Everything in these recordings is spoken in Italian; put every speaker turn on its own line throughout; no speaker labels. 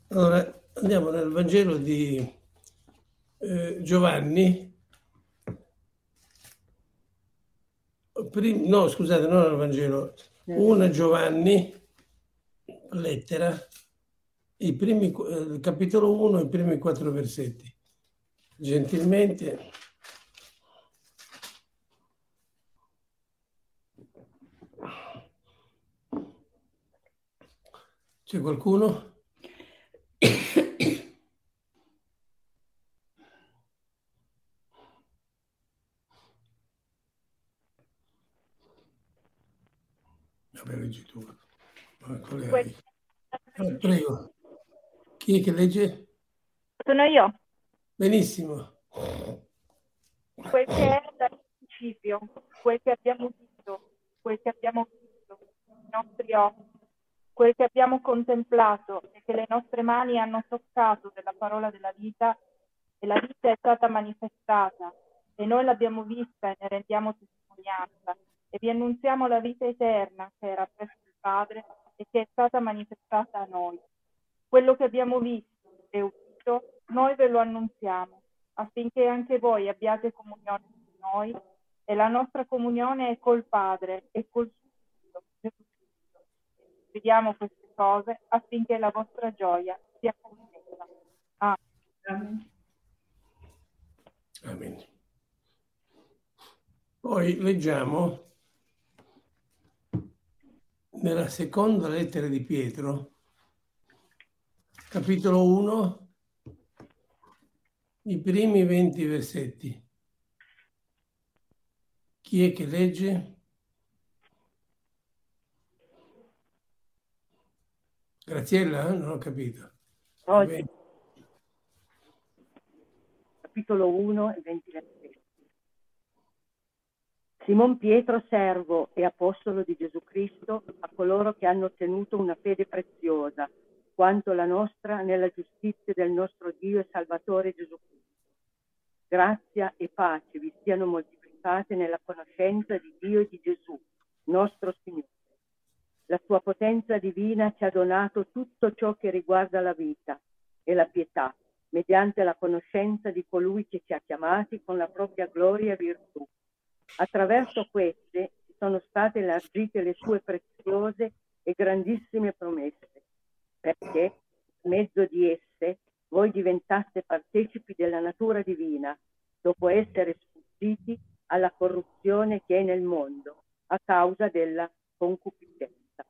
Allora, andiamo nel Vangelo di Giovanni. No, scusate, non nel Vangelo. Una Giovanni, lettera, capitolo 1, i primi 4 versetti. Gentilmente. C'è qualcuno? Vabbè, leggi tu. Quale hai? Prego. Chi è che legge?
Sono io.
Benissimo.
Quel che è dal principio, quel che abbiamo visto, quel che abbiamo visto, i nostri occhi, quel che abbiamo contemplato e che le nostre mani hanno toccato della parola della vita, e la vita è stata manifestata, e noi l'abbiamo vista e ne rendiamo testimonianza, e vi annunziamo la vita eterna che era presso il Padre e che è stata manifestata a noi. Quello che abbiamo visto e udito, noi ve lo annunziamo, affinché anche voi abbiate comunione con noi, e la nostra comunione è col Padre e col suo Figlio, Gesù Cristo. Vediamo queste cose affinché la vostra gioia sia completa. Amen.
Amen. Poi leggiamo nella seconda lettera di Pietro, capitolo 1, i primi 20 versetti. Chi è che legge? Graziella? Non ho capito.
Oggi, capitolo 1 e 20 versetti. Simon Pietro, servo e apostolo di Gesù Cristo, a coloro che hanno ottenuto una fede preziosa, quanto la nostra, nella giustizia del nostro Dio e Salvatore Gesù Cristo. Grazia e pace vi siano moltiplicate nella conoscenza di Dio e di Gesù, nostro Signore. La sua potenza divina ci ha donato tutto ciò che riguarda la vita e la pietà, mediante la conoscenza di colui che ci ha chiamati con la propria gloria e virtù. Attraverso queste ci sono state elargite le sue preziose e grandissime promesse, perché, per mezzo di esse, voi diventaste partecipi della natura divina, dopo essere sfuggiti alla corruzione che è nel mondo, a causa della concupiscenza.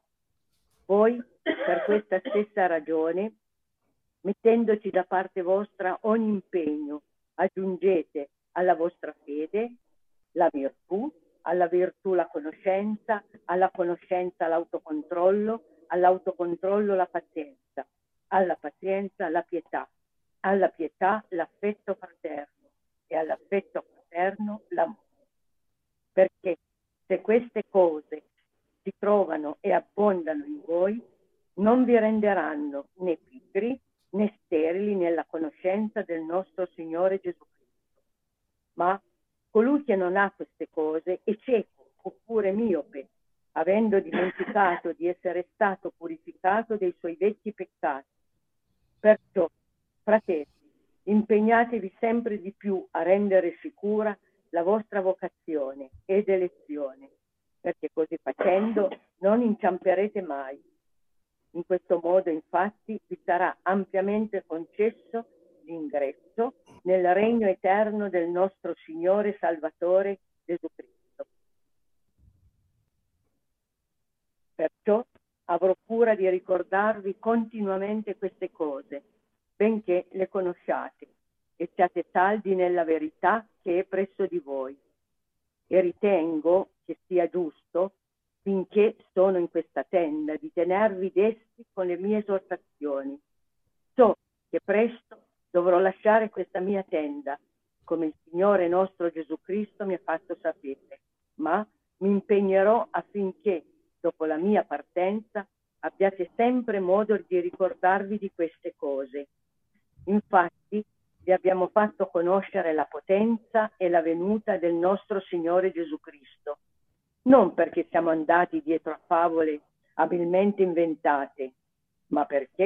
Voi, per questa stessa ragione, mettendoci da parte vostra ogni impegno, aggiungete alla vostra fede la virtù, alla virtù la conoscenza, alla conoscenza l'autocontrollo, all'autocontrollo la pazienza, alla pazienza la pietà, alla pietà l'affetto fraterno e all'affetto fraterno l'amore. Perché se queste cose si trovano e abbondano in voi, non vi renderanno né pigri né sterili nella conoscenza del nostro Signore Gesù Cristo. Ma colui che non ha queste cose è cieco oppure miope, avendo dimenticato di essere stato purificato dei suoi vecchi peccati. Perciò, fratelli, impegnatevi sempre di più a rendere sicura la vostra vocazione ed elezione, perché così facendo non inciamperete mai. In questo modo, infatti, vi sarà ampiamente concesso l'ingresso nel regno eterno del nostro Signore e Salvatore Gesù Cristo. Perciò avrò cura di ricordarvi continuamente queste cose, benché le conosciate, e siate saldi nella verità che è presso di voi. E ritengo che sia giusto, finché sono in questa tenda, di tenervi desti con le mie esortazioni. So che presto dovrò lasciare questa mia tenda, come il Signore nostro Gesù Cristo mi ha fatto sapere, ma mi impegnerò affinché, dopo la mia partenza, abbiate sempre modo di ricordarvi di queste cose. Infatti, vi abbiamo fatto conoscere la potenza e la venuta del nostro Signore Gesù Cristo, non perché siamo andati dietro a favole abilmente inventate, ma perché,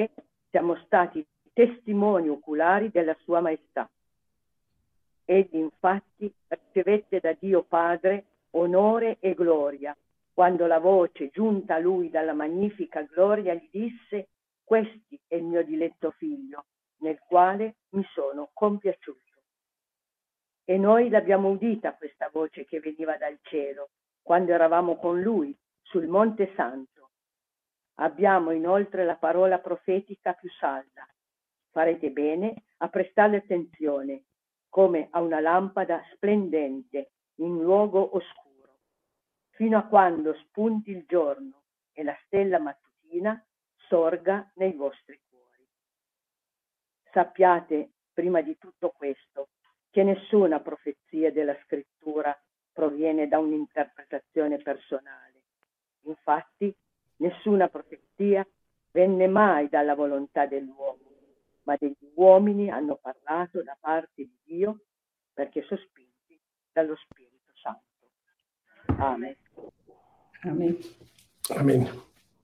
siamo stati testimoni oculari della sua maestà. Egli infatti ricevette da Dio Padre onore e gloria, quando la voce giunta a lui dalla magnifica gloria gli disse: «Questi è il mio diletto figlio, nel quale mi sono compiaciuto». E noi l'abbiamo udita questa voce che veniva dal cielo, quando eravamo con lui sul Monte Santo. Abbiamo inoltre la parola profetica più salda. Farete bene a prestare attenzione, come a una lampada splendente in luogo oscuro, fino a quando spunti il giorno e la stella mattutina sorga nei vostri cuori. Sappiate, prima di tutto questo, che nessuna profezia della Scrittura proviene da un'interpretazione personale. Infatti, nessuna profezia venne mai dalla volontà dell'uomo, ma degli uomini hanno parlato da parte di Dio perché sospinti dallo Spirito Santo. Amen.
Amen.
Amen.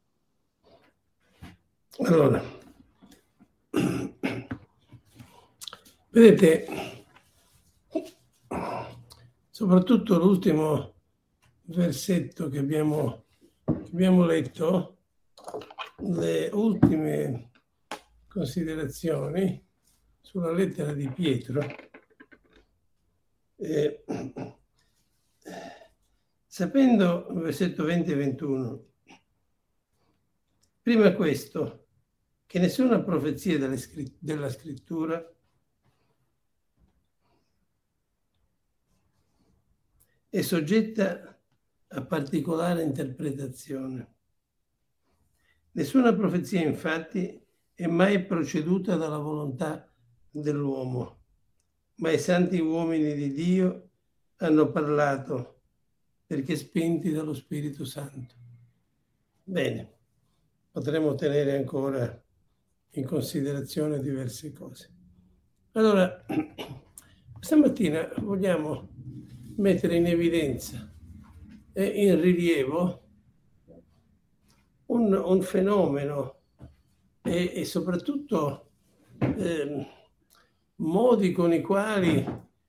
Allora, vedete, soprattutto l'ultimo versetto che abbiamo letto, le ultime considerazioni sulla lettera di Pietro, sapendo, versetto 20 e 21, prima questo, che nessuna profezia della Scrittura è soggetta a particolare interpretazione. Nessuna profezia, infatti, è mai proceduta dalla volontà dell'uomo, ma i santi uomini di Dio hanno parlato perché spinti dallo Spirito Santo. Bene, potremo tenere ancora in considerazione diverse cose. Allora, stamattina vogliamo mettere in evidenza e in rilievo un fenomeno e soprattutto modi con i quali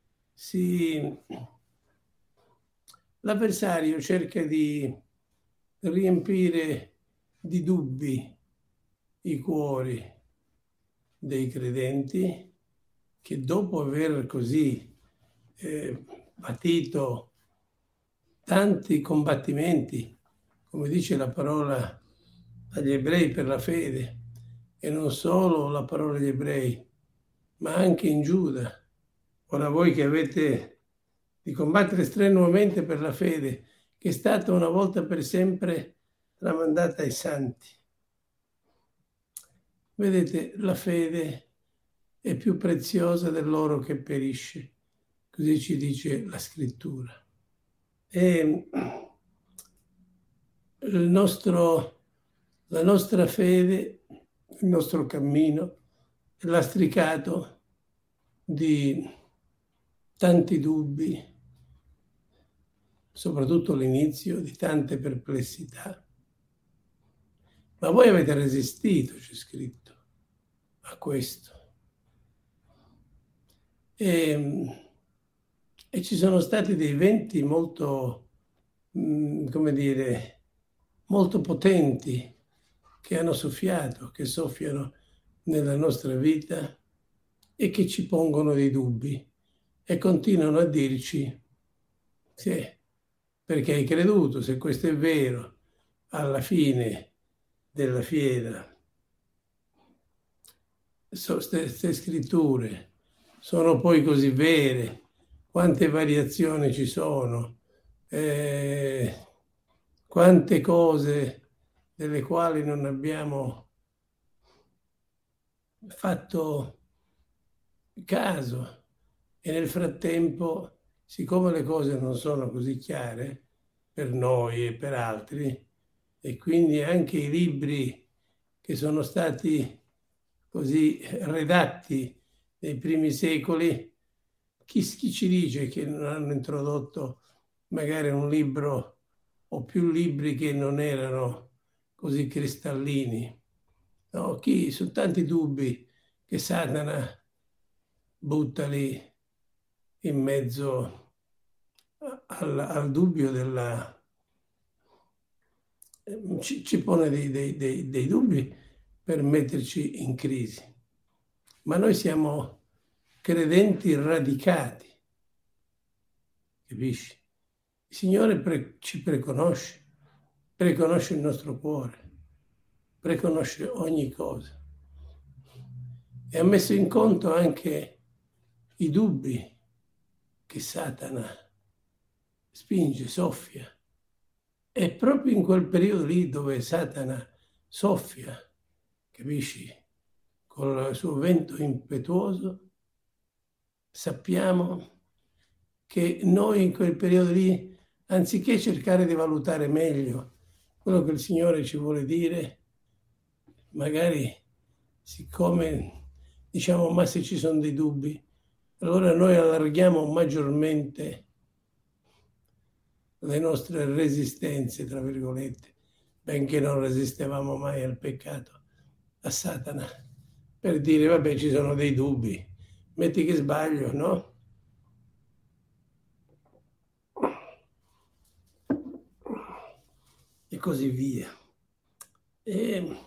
l'avversario cerca di riempire di dubbi i cuori dei credenti che, dopo aver così patito tanti combattimenti, come dice la parola agli ebrei, per la fede, e non solo la parola agli ebrei, ma anche in Giuda. Ora voi che avete di combattere strenuamente per la fede, che è stata una volta per sempre tramandata ai santi. Vedete, la fede è più preziosa dell'oro che perisce, così ci dice la Scrittura. E la nostra fede, il nostro cammino è lastricato di tanti dubbi, soprattutto all'inizio, di tante perplessità. Ma voi avete resistito, c'è scritto, a questo. E ci sono stati dei venti molto, come dire, molto potenti che hanno soffiato, che soffiano nella nostra vita e che ci pongono dei dubbi e continuano a dirci: sì, perché hai creduto, se questo è vero, alla fine della fiera queste scritture sono poi così vere, quante variazioni ci sono, quante cose delle quali non abbiamo fatto caso, e nel frattempo, siccome le cose non sono così chiare per noi e per altri, e quindi anche i libri che sono stati così redatti nei primi secoli, chi ci dice che non hanno introdotto magari un libro o più libri che non erano così cristallini? No? Sono tanti dubbi che Satana butta lì in mezzo al dubbio ci pone dei dubbi per metterci in crisi. Ma noi siamo credenti radicati, capisci? Il Signore ci preconosce il nostro cuore, preconosce ogni cosa e ha messo in conto anche i dubbi che Satana spinge, soffia. È proprio in quel periodo lì dove Satana soffia, capisci? Col suo vento impetuoso, sappiamo che noi in quel periodo lì, anziché cercare di valutare meglio quello che il Signore ci vuole dire, magari siccome diciamo ma se ci sono dei dubbi, allora noi allarghiamo maggiormente le nostre resistenze, tra virgolette, benché non resistevamo mai al peccato, a Satana, per dire vabbè ci sono dei dubbi, metti che sbaglio, no? E così via. E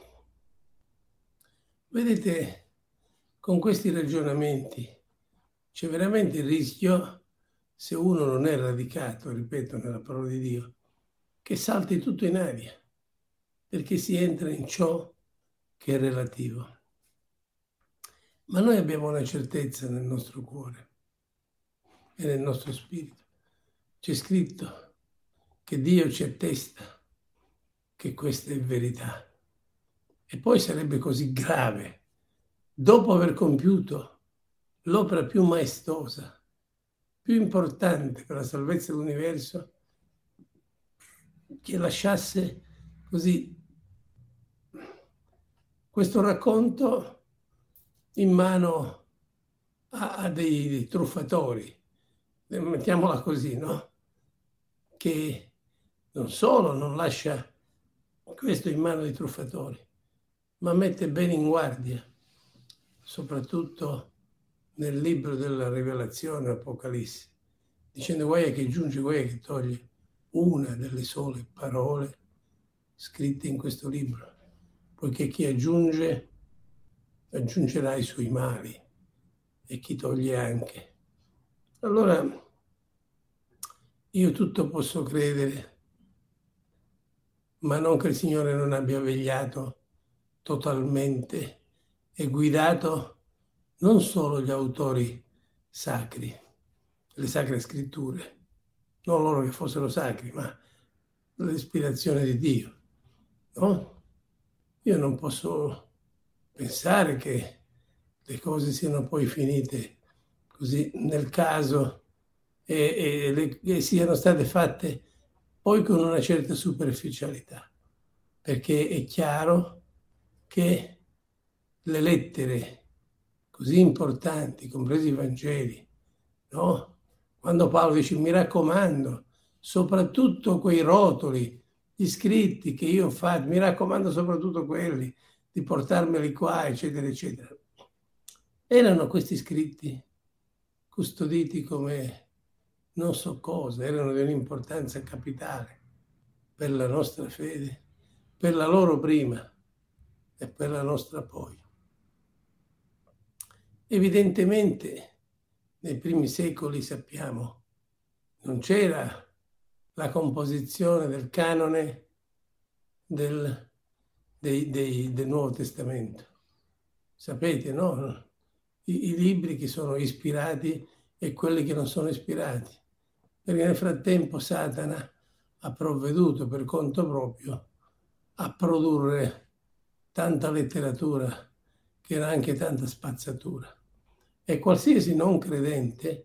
vedete, con questi ragionamenti c'è veramente il rischio, se uno non è radicato, ripeto, nella parola di Dio, che salti tutto in aria, perché si entra in ciò che è relativo. Ma noi abbiamo una certezza nel nostro cuore e nel nostro spirito. C'è scritto che Dio ci attesta che questa è verità. E poi sarebbe così grave, dopo aver compiuto l'opera più maestosa, più importante per la salvezza dell'universo, che lasciasse così questo racconto in mano a dei truffatori, mettiamola così, no? Che non solo non lascia questo in mano dei truffatori, ma mette bene in guardia, soprattutto nel libro della Rivelazione, Apocalisse, dicendo guai che giunge, guai che toglie una delle sole parole scritte in questo libro, poiché chi aggiunge aggiungerà i suoi mali e chi toglie anche. Allora io tutto posso credere, ma non che il Signore non abbia vegliato totalmente e guidato non solo gli autori sacri, le sacre scritture, non loro che fossero sacri, ma l'ispirazione di Dio, no? Io non posso pensare che le cose siano poi finite così nel caso e siano state fatte poi con una certa superficialità, perché è chiaro che le lettere così importanti, compresi i Vangeli, no? Quando Paolo dice mi raccomando, soprattutto quei rotoli, gli scritti che io ho fatto, mi raccomando soprattutto quelli, di portarmeli qua, eccetera, eccetera. Erano questi scritti custoditi come non so cosa, erano di un'importanza capitale per la nostra fede, per la loro prima e per la nostra poi. Evidentemente nei primi secoli, sappiamo, non c'era la composizione del canone del Nuovo Testamento. Sapete, no? I libri che sono ispirati e quelli che non sono ispirati. Perché nel frattempo Satana ha provveduto per conto proprio a produrre tanta letteratura che era anche tanta spazzatura. E qualsiasi credente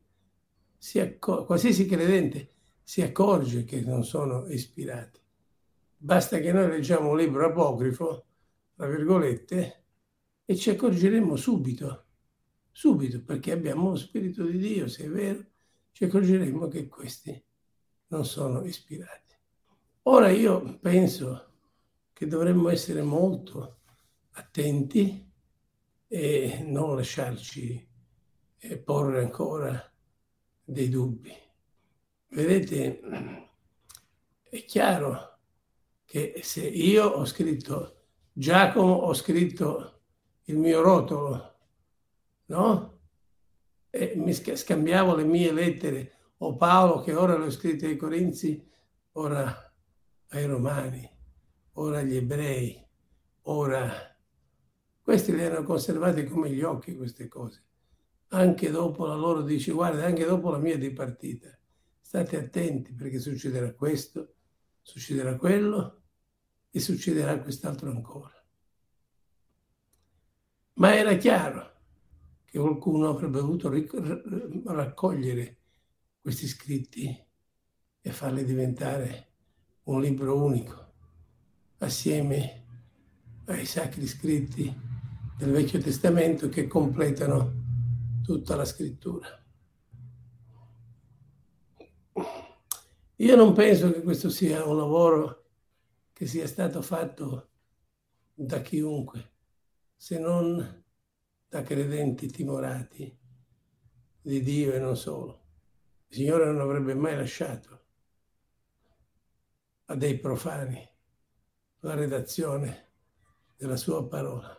si accorge che non sono ispirati. Basta che noi leggiamo un libro apocrifo, tra virgolette, e ci accorgeremo subito, perché abbiamo lo Spirito di Dio, se è vero, ci accorgeremo che questi non sono ispirati. Ora io penso che dovremmo essere molto attenti e non lasciarci porre ancora dei dubbi. Vedete, è chiaro che se io ho scritto Giacomo, ho scritto il mio rotolo, no? E mi scambiavo le mie lettere, o Paolo che ora le ho scritte ai Corinzi, ora ai Romani, ora agli Ebrei, ora... Questi le hanno conservate come gli occhi queste cose. Anche dopo la loro dice, guarda, anche dopo la mia dipartita, state attenti perché succederà questo, succederà quello e succederà quest'altro ancora. Ma era chiaro che qualcuno avrebbe dovuto raccogliere questi scritti e farli diventare un libro unico, assieme ai sacri scritti del Vecchio Testamento che completano tutta la scrittura. Io non penso che questo sia un lavoro che sia stato fatto da chiunque, se non da credenti timorati di Dio e non solo. Il Signore non avrebbe mai lasciato a dei profani la redazione della sua parola.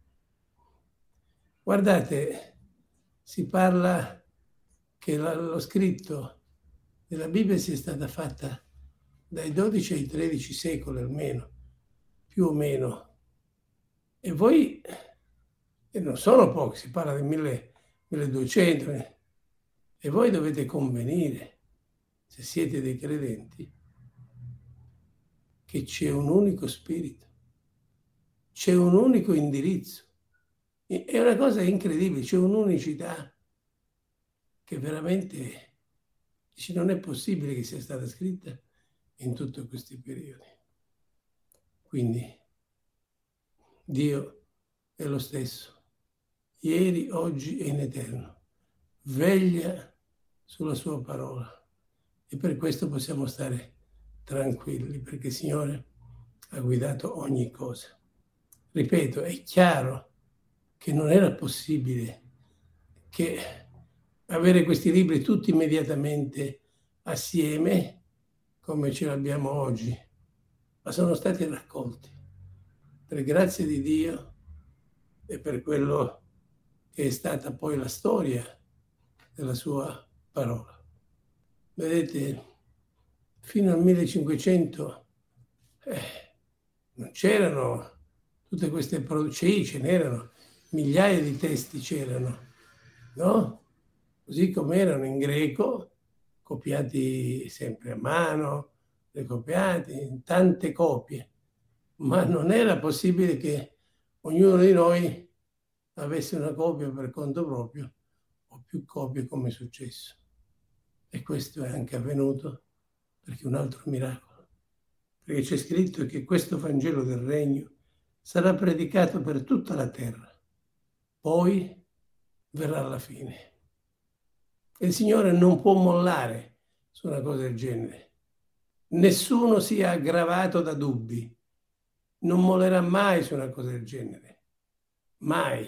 Guardate, si parla che lo scritto della Bibbia sia stata fatta dai 12 ai 13 secoli almeno, più o meno. E voi, e non sono pochi, si parla del 1200, e voi dovete convenire, se siete dei credenti, che c'è un unico spirito, c'è un unico indirizzo. È una cosa incredibile, c'è un'unicità che veramente non è possibile che sia stata scritta in tutti questi periodi. Quindi Dio è lo stesso, ieri, oggi e in eterno. Veglia sulla sua parola e per questo possiamo stare tranquilli, perché il Signore ha guidato ogni cosa. Ripeto, è chiaro che non era possibile che avere questi libri tutti immediatamente assieme come ce l'abbiamo oggi, ma sono stati raccolti per grazia di Dio e per quello che è stata poi la storia della sua parola. Vedete, fino al 1500 non c'erano tutte queste ce n'erano migliaia di testi, c'erano, no? Così come erano in greco, copiati sempre a mano, ricopiati in tante copie, ma non era possibile che ognuno di noi avesse una copia per conto proprio o più copie come è successo. E questo è anche avvenuto perché un altro miracolo, perché c'è scritto che questo Vangelo del Regno sarà predicato per tutta la terra, poi verrà la fine. E il Signore non può mollare su una cosa del genere. Nessuno sia aggravato da dubbi. Non mollerà mai su una cosa del genere. Mai.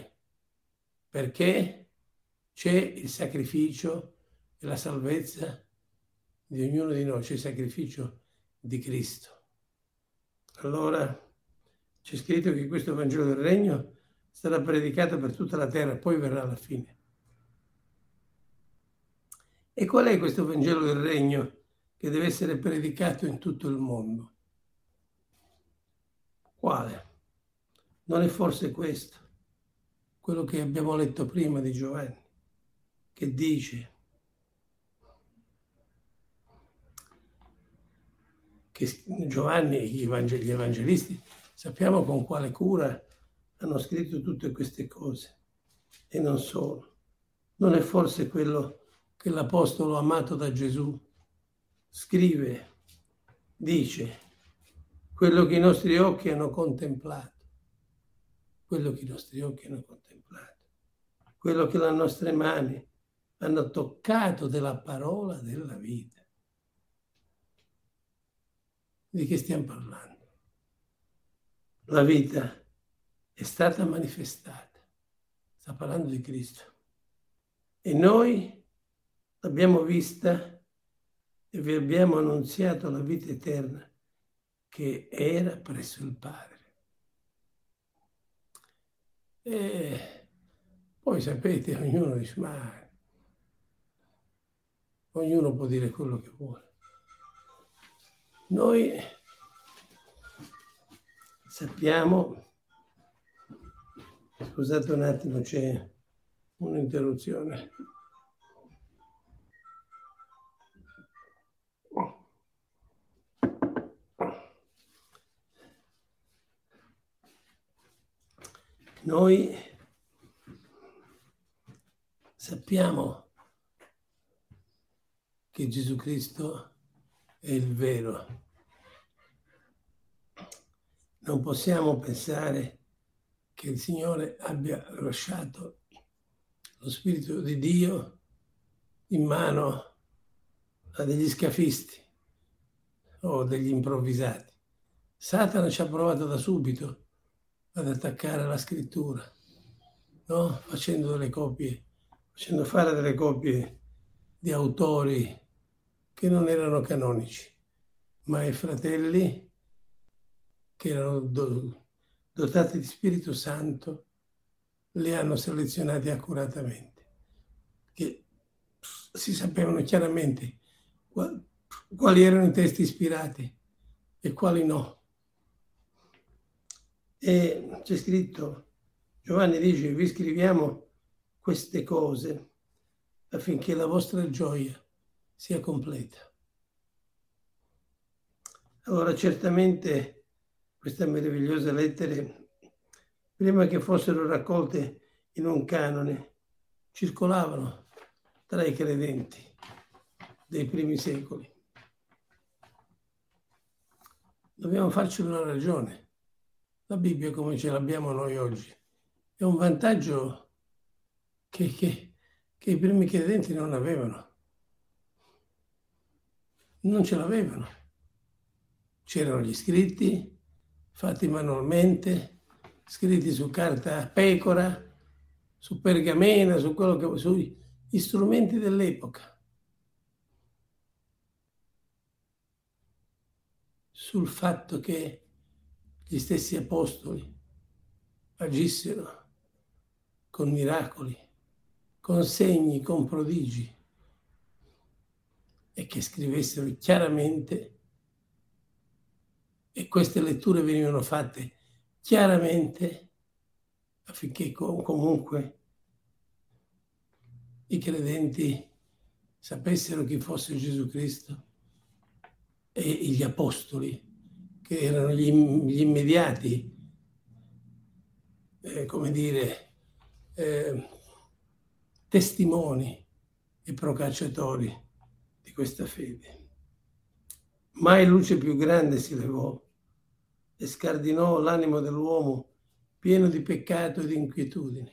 Perché c'è il sacrificio e la salvezza di ognuno di noi. C'è il sacrificio di Cristo. Allora c'è scritto che questo Vangelo del Regno sarà predicato per tutta la terra, poi verrà la fine. E qual è questo Vangelo del Regno che deve essere predicato in tutto il mondo? Quale? Non è forse questo, quello che abbiamo letto prima di Giovanni, che dice che Giovanni e gli evangelisti sappiamo con quale cura hanno scritto tutte queste cose, e non solo. Non è forse quello che l'apostolo amato da Gesù scrive, dice, quello che i nostri occhi hanno contemplato, quello che i nostri occhi hanno contemplato, quello che le nostre mani hanno toccato della parola della vita. Di che stiamo parlando? La vita è stata manifestata. Sta parlando di Cristo. E noi l'abbiamo vista e vi abbiamo annunziato la vita eterna che era presso il Padre. E poi sapete, ognuno dice, ma ognuno può dire quello che vuole. Noi sappiamo, scusate un attimo, c'è un'interruzione. Noi sappiamo che Gesù Cristo è il vero. Non possiamo pensare che il Signore abbia lasciato lo Spirito di Dio in mano a degli scafisti o degli improvvisati. Satana ci ha provato da subito ad attaccare la scrittura, no? Facendo fare delle copie di autori che non erano canonici, ma ai fratelli che erano dotati di Spirito Santo li hanno selezionati accuratamente, che si sapevano chiaramente quali erano i testi ispirati e quali no. E c'è scritto, Giovanni dice, vi scriviamo queste cose affinché la vostra gioia sia completa. Allora, certamente queste meravigliose lettere, prima che fossero raccolte in un canone, circolavano tra i credenti dei primi secoli. Dobbiamo farci una ragione. La Bibbia, come ce l'abbiamo noi oggi, è un vantaggio che i primi credenti non avevano. Non ce l'avevano. C'erano gli scritti, fatti manualmente, scritti su carta pecora, su pergamena, sugli strumenti dell'epoca. Sul fatto che gli stessi apostoli agissero con miracoli, con segni, con prodigi e che scrivessero chiaramente, e queste letture venivano fatte chiaramente affinché comunque i credenti sapessero chi fosse Gesù Cristo e gli apostoli, che erano gli immediati, testimoni e procacciatori di questa fede. Mai luce più grande si levò e scardinò l'animo dell'uomo pieno di peccato e di inquietudine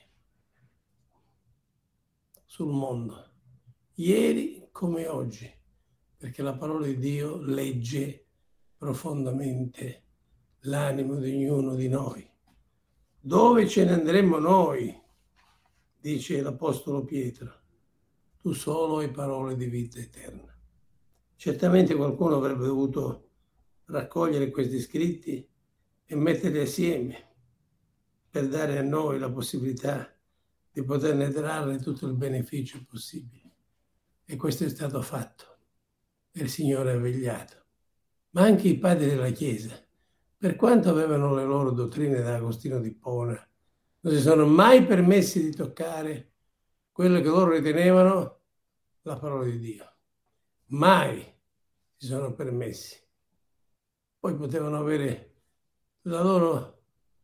sul mondo, ieri come oggi, perché la parola di Dio legge profondamente l'animo di ognuno di noi. Dove ce ne andremmo noi, dice l'Apostolo Pietro, tu solo hai parole di vita eterna. Certamente qualcuno avrebbe dovuto raccogliere questi scritti e metterli assieme per dare a noi la possibilità di poterne trarre tutto il beneficio possibile. E questo è stato fatto. E il Signore ha vegliato. Ma anche i padri della Chiesa, per quanto avevano le loro dottrine da Agostino di Ippona, non si sono mai permessi di toccare quello che loro ritenevano la parola di Dio. Mai si sono permessi. Poi potevano avere la loro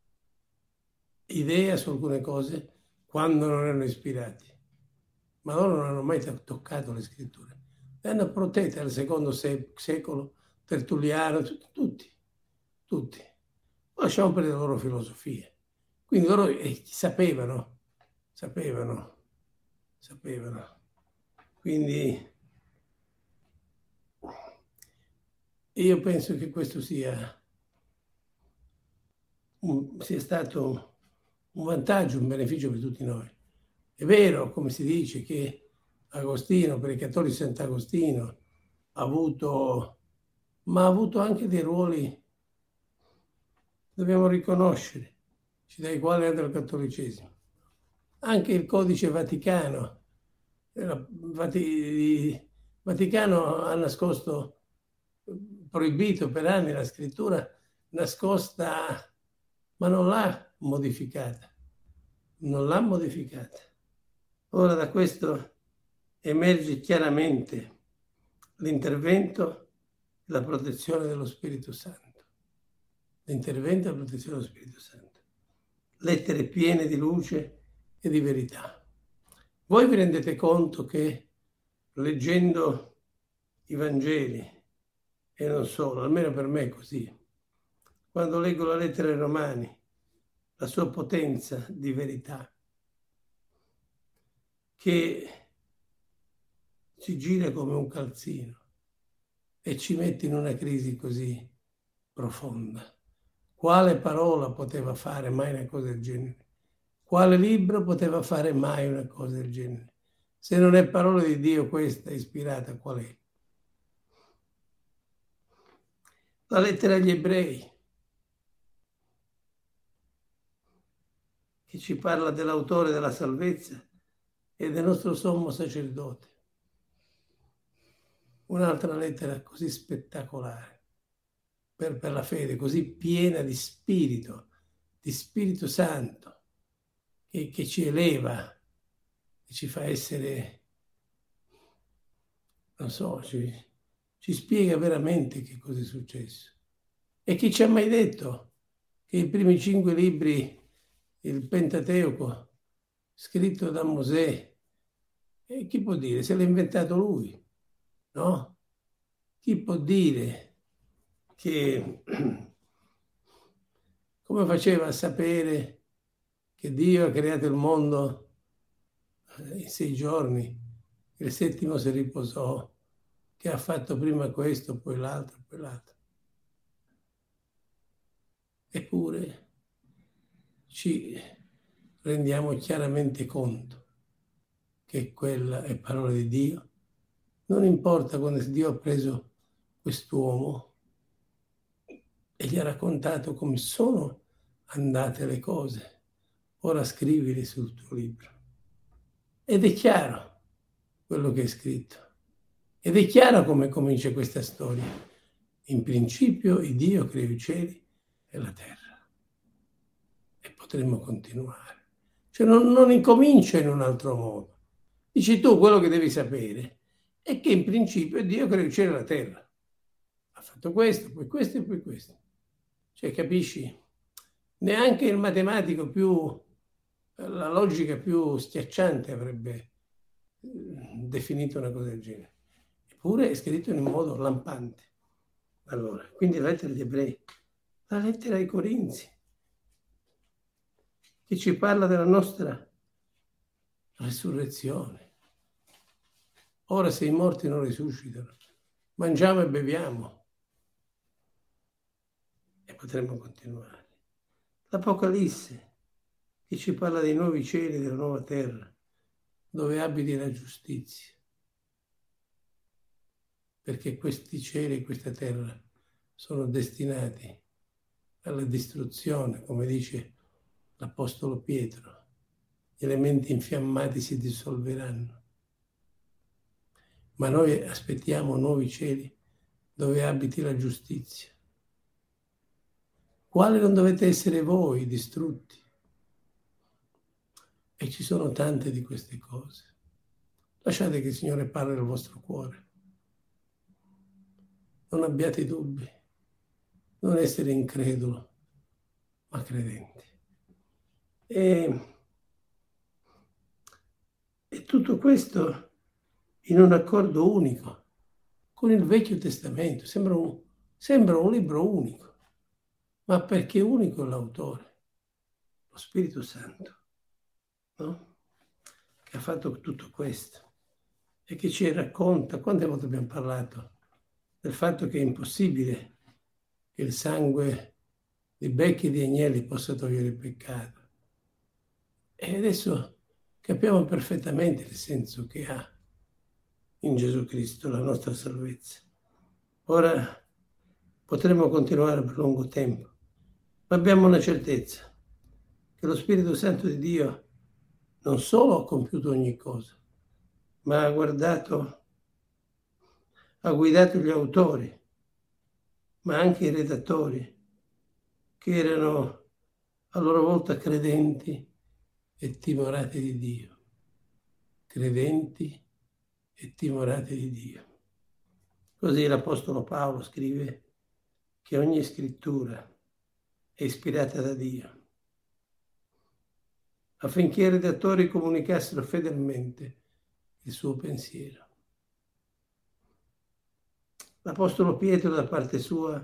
idea su alcune cose quando non erano ispirati, ma loro non hanno mai toccato le scritture. Le hanno protette al secondo secolo, Tertulliano, tutti. Lasciamo per le loro filosofie. Quindi loro sapevano. Quindi io penso che questo sia stato un vantaggio, un beneficio per tutti noi. È vero, come si dice, che Agostino, per i cattolici Sant'Agostino, ha avuto anche dei ruoli, dobbiamo riconoscere, dai quali entra il cattolicesimo. Anche il Codice Vaticano, Vaticano ha nascosto, proibito per anni la scrittura nascosta, ma non l'ha modificata. Non l'ha modificata. Ora da questo emerge chiaramente l'intervento e la protezione dello Spirito Santo. L'intervento e la protezione dello Spirito Santo. Lettere piene di luce e di verità. Voi vi rendete conto che leggendo i Vangeli, e non solo, almeno per me è così, quando leggo la lettera ai Romani, la sua potenza di verità, che ci gira come un calzino e ci mette in una crisi così profonda. Quale parola poteva fare mai una cosa del genere? Quale libro poteva fare mai una cosa del genere? Se non è parola di Dio questa ispirata, qual è? La lettera agli Ebrei, che ci parla dell'autore della salvezza e del nostro sommo sacerdote. Un'altra lettera così spettacolare per la fede, così piena di Spirito Santo, che ci eleva, che ci fa essere, non so, ci spiega veramente che cosa è successo. E chi ci ha mai detto che i primi 5 libri, il Pentateuco, scritto da Mosè, e chi può dire? Se l'ha inventato lui, no? Chi può dire che come faceva a sapere che Dio ha creato il mondo in 6 giorni, il settimo si riposò, che ha fatto prima questo, poi l'altro, poi l'altro. Eppure ci rendiamo chiaramente conto che quella è parola di Dio. Non importa quando Dio ha preso quest'uomo e gli ha raccontato come sono andate le cose. Ora scrivili sul tuo libro. Ed è chiaro quello che è scritto. Ed è chiaro come comincia questa storia. In principio il Dio creò i cieli e la terra. E potremmo continuare. Cioè non incomincia in un altro modo. Dici tu, quello che devi sapere è che in principio Dio creò il cielo e la terra. Ha fatto questo, poi questo e poi questo. Cioè, capisci? Neanche il matematico la logica più schiacciante avrebbe definito una cosa del genere. Eppure è scritto in un modo lampante. Allora, quindi la lettera agli Ebrei, la lettera ai Corinzi, che ci parla della nostra resurrezione. Ora se i morti non risuscitano, mangiamo e beviamo e potremmo continuare. L'Apocalisse, che ci parla dei nuovi cieli e della nuova terra, dove abiti la giustizia. Perché questi cieli e questa terra sono destinati alla distruzione, come dice l'Apostolo Pietro. Gli elementi infiammati si dissolveranno. Ma noi aspettiamo nuovi cieli dove abiti la giustizia. Quale non dovete essere voi distrutti? E ci sono tante di queste cose. Lasciate che il Signore parli al vostro cuore. Non abbiate dubbi. Non essere incredulo, ma credente. E tutto questo in un accordo unico con il Vecchio Testamento. Sembra un libro unico. Ma perché unico l'autore? Lo Spirito Santo, no? Che ha fatto tutto questo e che ci racconta. Quante volte abbiamo parlato del fatto che è impossibile che il sangue di becchi e di agnelli possa togliere il peccato. E adesso capiamo perfettamente il senso che ha in Gesù Cristo la nostra salvezza. Ora potremo continuare per lungo tempo, ma abbiamo una certezza, che lo Spirito Santo di Dio non solo ha compiuto ogni cosa, ma ha guidato gli autori, ma anche i redattori, che erano a loro volta credenti e timorati di Dio. Credenti e timorati di Dio. Così l'Apostolo Paolo scrive che ogni scrittura è ispirata da Dio, affinché i redattori comunicassero fedelmente il suo pensiero. L'Apostolo Pietro, da parte sua,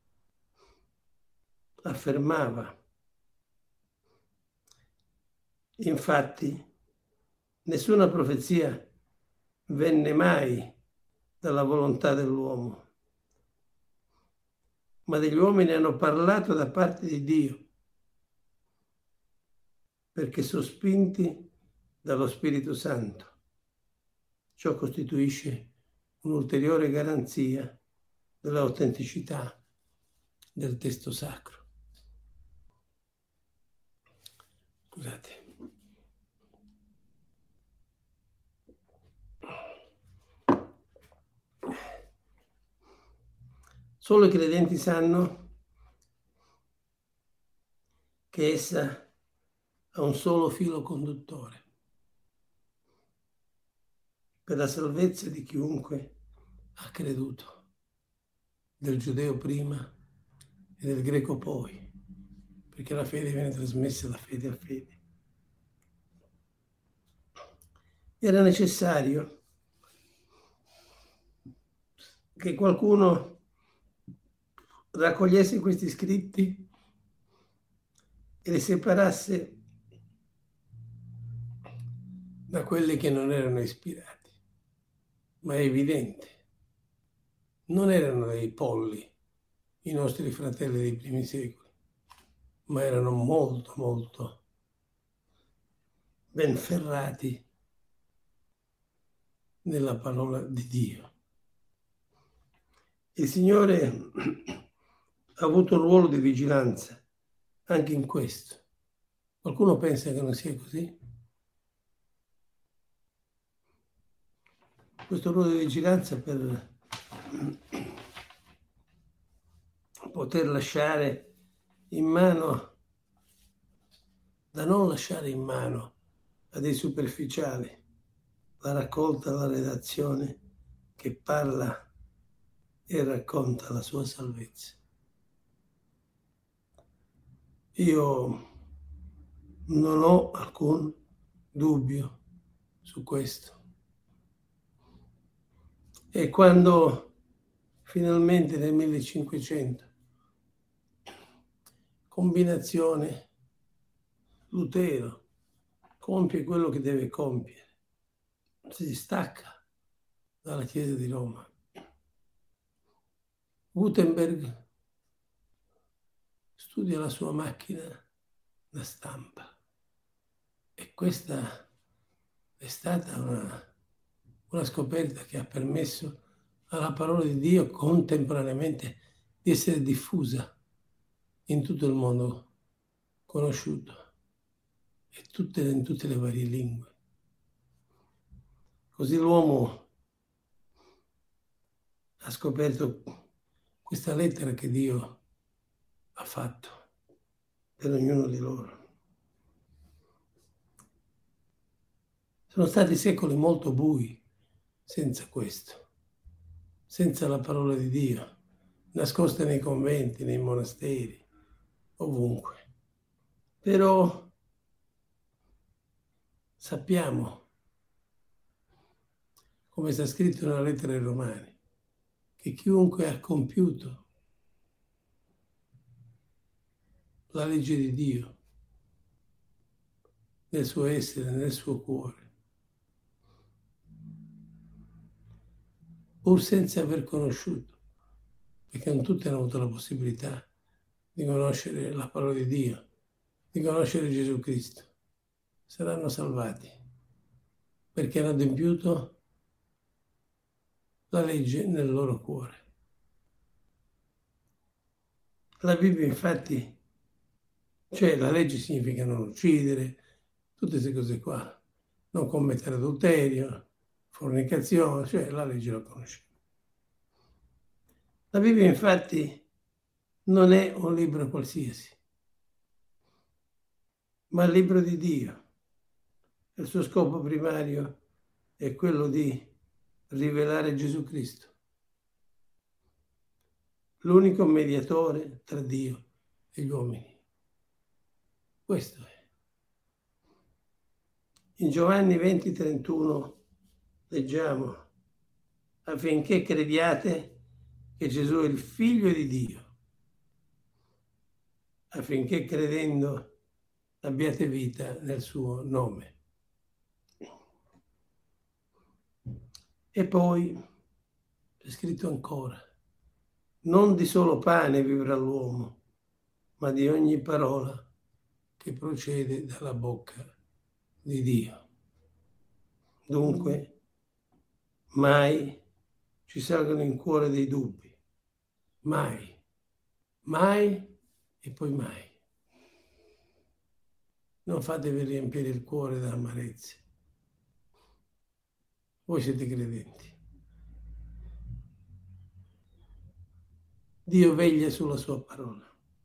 affermava: infatti, nessuna profezia venne mai dalla volontà dell'uomo, ma degli uomini hanno parlato da parte di Dio, perché sospinti dallo Spirito Santo. Ciò costituisce un'ulteriore garanzia dell'autenticità del testo sacro. Scusate. Solo i credenti sanno che essa ha un solo filo conduttore per la salvezza di chiunque ha creduto, del giudeo prima e del greco poi, perché la fede viene trasmessa da fede a fede. Era necessario che qualcuno raccogliesse questi scritti e li separasse da quelli che non erano ispirati, ma è evidente. Non erano dei polli i nostri fratelli dei primi secoli, ma erano molto, molto ben ferrati nella parola di Dio. Il Signore ha avuto un ruolo di vigilanza anche in questo. Qualcuno pensa che non sia così? Questo ruolo di vigilanza per poter lasciare in mano, da non lasciare in mano a dei superficiali la raccolta, la redazione che parla e racconta la sua salvezza. Io non ho alcun dubbio su questo. E quando finalmente nel 1500, combinazione, Lutero compie quello che deve compiere, si stacca dalla Chiesa di Roma. Gutenberg studia la sua macchina da stampa e questa è stata una scoperta che ha permesso alla parola di Dio contemporaneamente di essere diffusa in tutto il mondo conosciuto e in tutte le varie lingue. Così l'uomo ha scoperto questa lettera che Dio ha fatto per ognuno di loro. Sono stati secoli molto bui senza questo, senza la parola di Dio, nascosta nei conventi, nei monasteri, ovunque. Però sappiamo, come sta scritto nella lettera ai Romani, che chiunque ha compiuto la legge di Dio nel suo essere, nel suo cuore, pur senza aver conosciuto, perché non tutti hanno avuto la possibilità di conoscere la parola di Dio, di conoscere Gesù Cristo. saranno salvati, perché hanno adempiuto la legge nel loro cuore. La Bibbia, infatti, cioè la legge significa non uccidere, tutte queste cose qua, non commettere adulterio, fornicazione, cioè la legge la conosciamo. La Bibbia, infatti, non è un libro qualsiasi, ma il libro di Dio. Il suo scopo primario è quello di rivelare Gesù Cristo, l'unico mediatore tra Dio e gli uomini. Questo è. In Giovanni 20:31 leggiamo: affinché crediate che Gesù è il Figlio di Dio, affinché credendo abbiate vita nel suo nome. E poi è scritto ancora: non di solo pane vivrà l'uomo, ma di ogni parola che procede dalla bocca di Dio. Dunque, mai ci salgono in cuore dei dubbi. Mai. Mai e poi mai. Non fatevi riempire il cuore da amarezze. Voi siete credenti. Dio veglia sulla sua parola.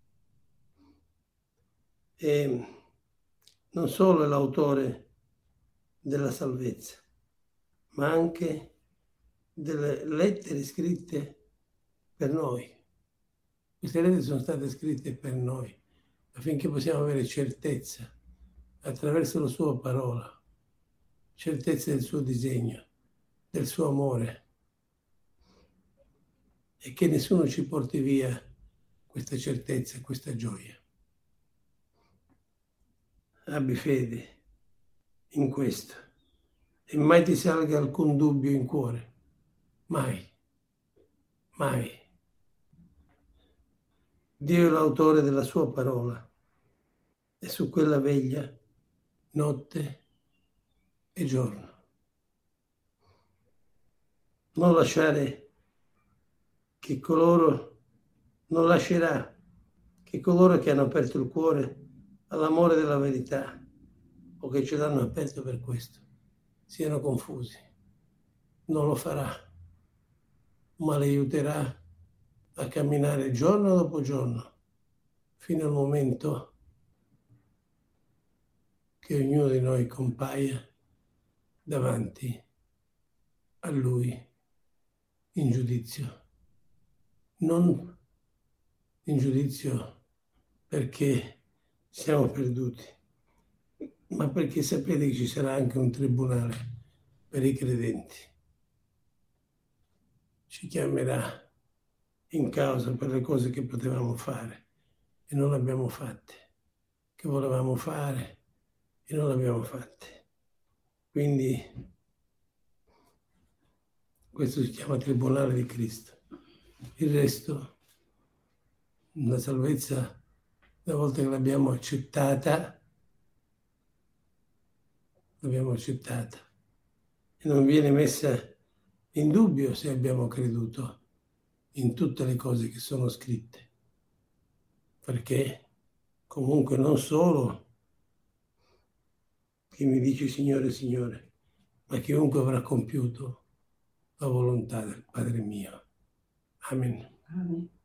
E non solo è l'autore della salvezza, ma anche delle lettere scritte per noi. Queste lettere sono state scritte per noi, affinché possiamo avere certezza attraverso la sua parola, certezza del suo disegno, del suo amore, e che nessuno ci porti via questa certezza e questa gioia. Abbi fede in questo e mai ti salga alcun dubbio in cuore. Mai. Mai. Dio è l'autore della sua parola e su quella veglia notte e giorno. Non lasciare che coloro, non lascerà che coloro che hanno aperto il cuore all'amore della verità o che ce l'hanno aperto per questo siano confusi. Non lo farà, ma li aiuterà a camminare giorno dopo giorno fino al momento che ognuno di noi compaia davanti a Lui in giudizio. Non in giudizio perché siamo perduti, ma perché sapete che ci sarà anche un tribunale per i credenti. Ci chiamerà in causa per le cose che potevamo fare e non abbiamo fatte, che volevamo fare e non abbiamo fatte. Quindi questo si chiama tribunale di Cristo. Il resto, la salvezza, una volta che l'abbiamo accettata e non viene messa in dubbio se abbiamo creduto in tutte le cose che sono scritte, perché comunque non solo chi mi dice Signore, Signore, ma chiunque avrà compiuto la volontà del Padre mio. Amen.
Amen.